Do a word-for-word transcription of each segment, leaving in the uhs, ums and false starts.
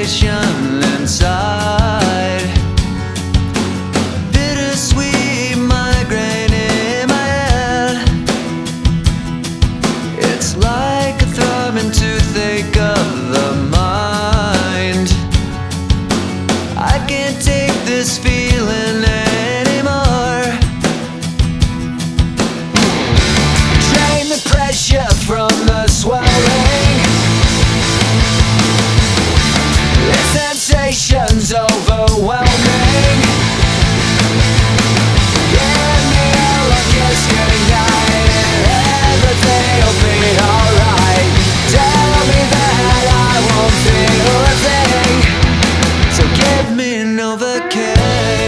sensation inside. Bittersweet migraine in my head. It's like a throbbing toothache of the mind. I can't take this feeling anymore. Drain the pressure from the swelling. The sensation's overwhelming. Give me a look, it's goodnight, and everything'll be alright. Tell me that I won't feel a thing, so give me Novocaine.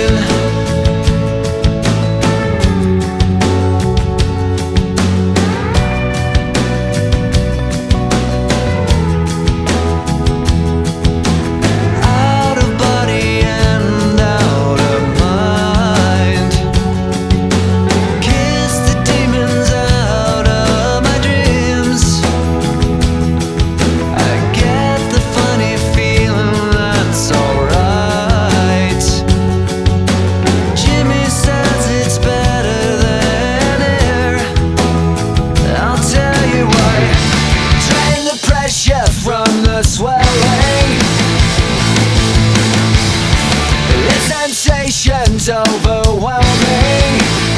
From the swelling, the sensation's overwhelming.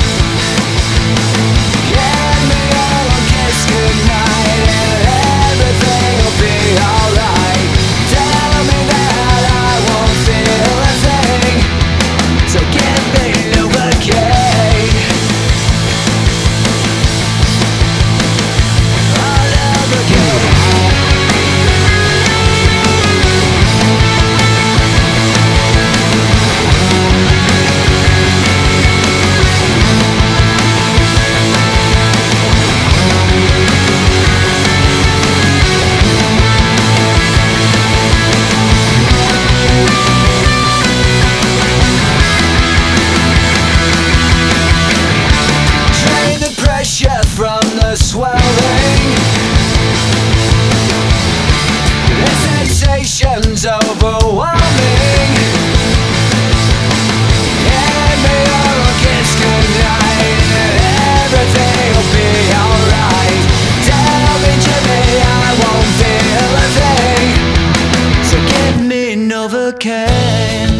Give me a long kiss goodnight, and everything'll be alright. Tell me that I won't feel a thing, so give me Novocaine. Oh, Novocaine. From the swelling, the sensation's overwhelming. Give me a look, it's goodnight, and everything'll be alright. Tell me, Jimmy, I won't feel a thing, so give me Novocaine.